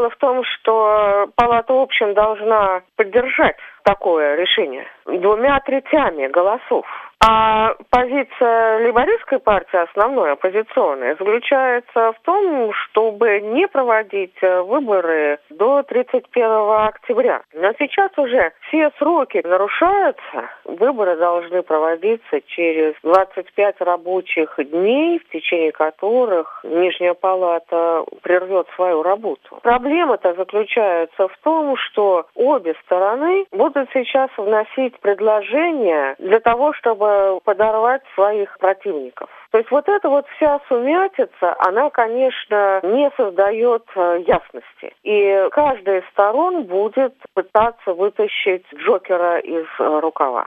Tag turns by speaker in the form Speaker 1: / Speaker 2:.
Speaker 1: Дело в том, что Палата общин должна поддержать такое решение 2/3 голосов. А позиция лейбористской партии, основной оппозиционной, заключается в том, чтобы не проводить выборы до 31 октября. Но сейчас уже все сроки нарушаются. Выборы должны проводиться через 25 рабочих дней, в течение которых Нижняя палата прервет свою работу. Проблема-то заключается в том, что обе стороны будут сейчас вносить предложения для того, чтобы подорвать своих противников. То есть вот эта вот вся сумятица, она, конечно, не создает ясности. И каждая из сторон будет пытаться вытащить Джокера из рукава.